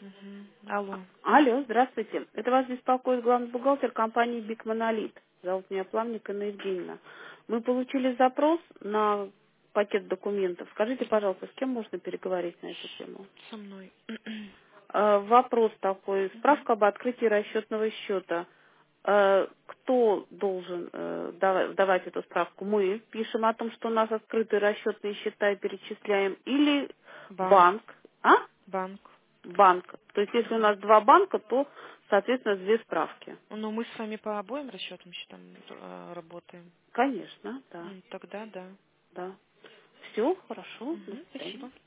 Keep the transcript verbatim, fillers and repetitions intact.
Мгм. Алло. Алло, здравствуйте. Это вас беспокоит главный бухгалтер компании Биг Монолит. Зовут меня Пламник Инна Евгеньевна. Мы получили запрос на пакет документов. Скажите, пожалуйста, с кем можно переговорить на эту тему? Со мной. Э, Вопрос такой. Мгм. Справка об открытии расчетного счета. Э, Кто должен э, дава- давать эту справку? Мы пишем о том, что у нас открыты расчетные счета и перечисляем. Или Банк. банк? А? Банк. Банк. То есть, если у нас два банка, то, соответственно, две справки. Ну, мы с вами по обоим расчетным счетам э, работаем. Конечно, да, М, Тогда да. да. Все, хорошо, до Мгм. свидания. Спасибо.